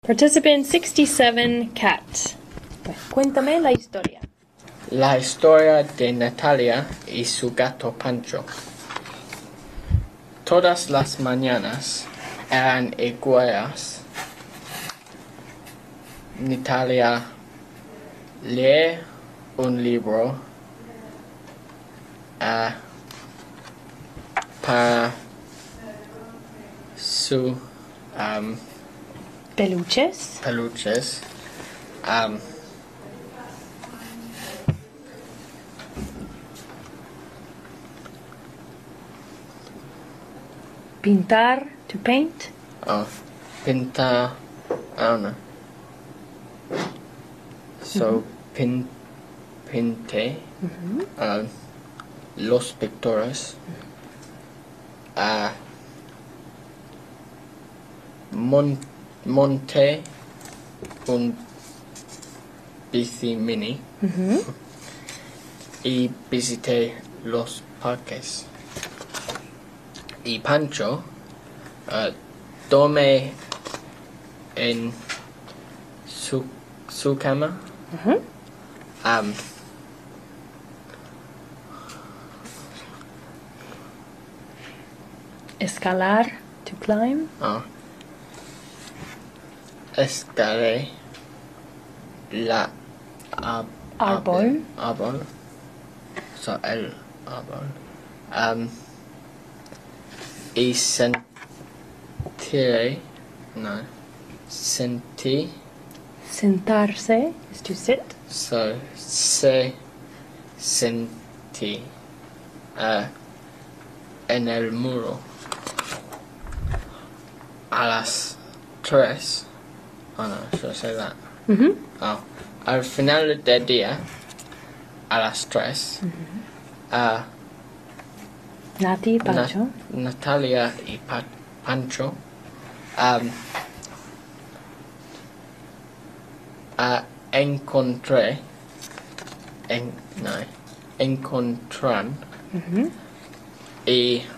Participant 67, Kat. Cuéntame la historia. La historia de Natalia y su gato Pancho. Todas las mañanas eran iguales. Natalia lee un libro para su Peluches. Pintar, to paint. Pintar, I don't know. So, pinté los pictores. Monté un bici mini y visité los parques. Y Pancho dormé en su cama. Escalar, to climb. Escalé la Árbol. So, el árbol. Y sentí. Sentarse is to sit. So, sentí en el muro a las 3. Oh no, should I say that? Al final del día, a las 3, Nati, Pancho. Natalia y Pancho encontran y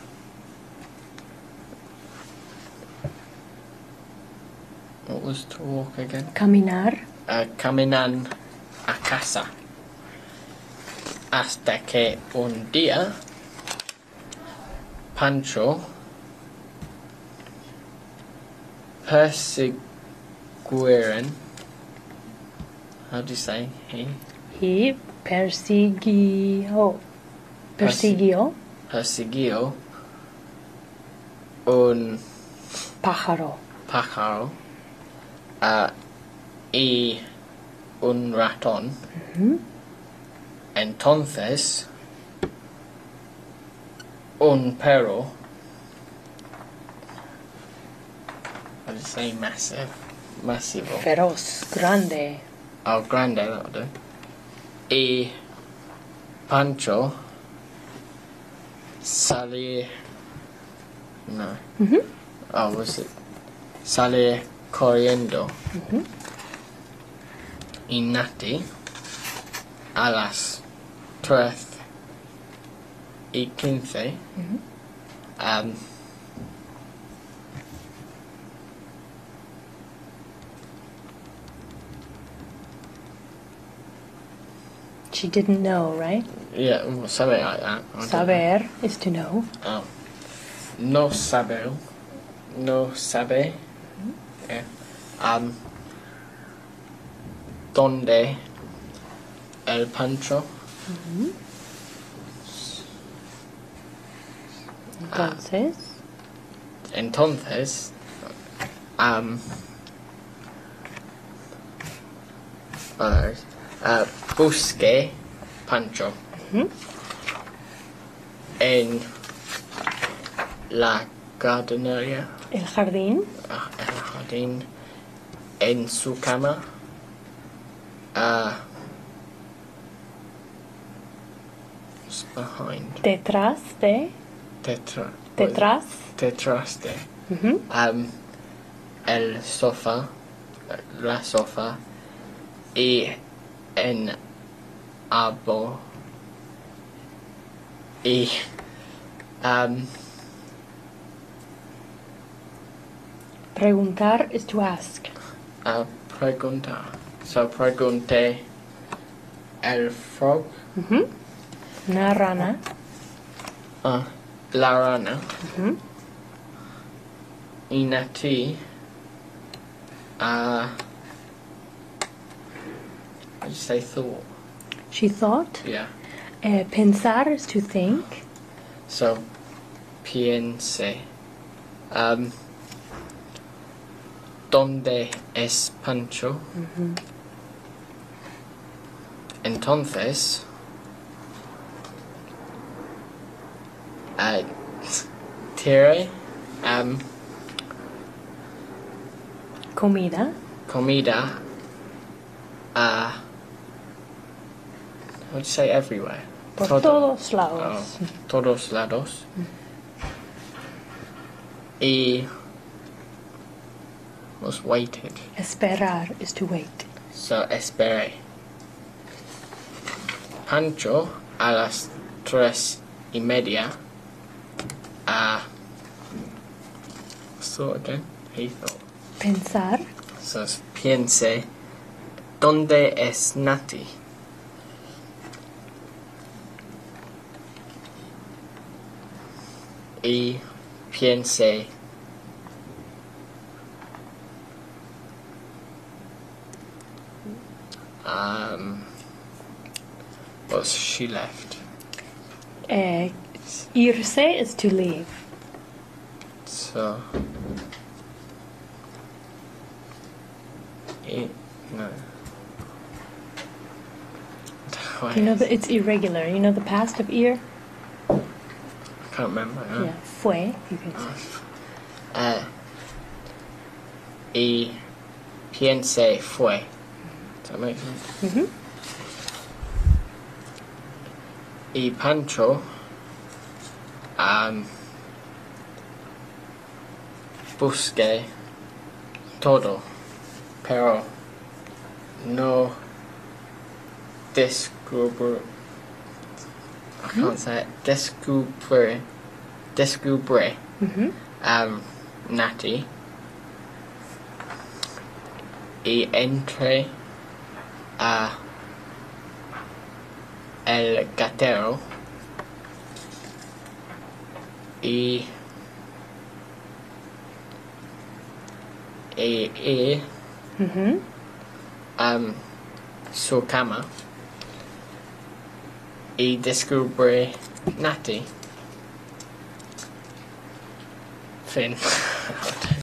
what was to walk again? Caminar. Caminan a casa hasta que un día Pancho persiguieron. How do you say he? He persiguió un pájaro. Y un ratón. Entonces un perro, how do you say masivo? Feroz, grande. Grande, that'll do. Y Pancho sale corriendo. Y Nati a las 3:15 She didn't know, right? Yeah, something like that. Saber is to know. No sabe. Yeah. Donde el Pancho. Entonces, busqué Pancho en la jardinería. El jardín. El jardín, en su cama. Behind. Detrás de. El sofá, la sofá y en árbol y Preguntar is to ask. Pregunta. So pregunté el frog. Una rana. La rana. Y Nati. What did you say? Thought. She thought. Yeah. Pensar is to think. So piense. ¿Dónde es Pancho? Entonces, tiene Comida. comida. How do you say everywhere? Por Todo. todos lados. Oh, todos lados. Y was waited. Esperar is to wait. So esperé. Pancho a las 3:30. So again, he thought. Pensar. So piense. ¿Dónde es Nati? Y piense. Was she left? Irse is to leave. So. No. You know that it's irregular. You know the past of ir? I can't remember. No. Yeah. Fue, you can say. Y piense fue. Does that make sense? Y Pancho busque todo, pero no descubre. I can't say it. Descubre. Nati. Y entre el gatero y su cama y descubre Nati. Fin.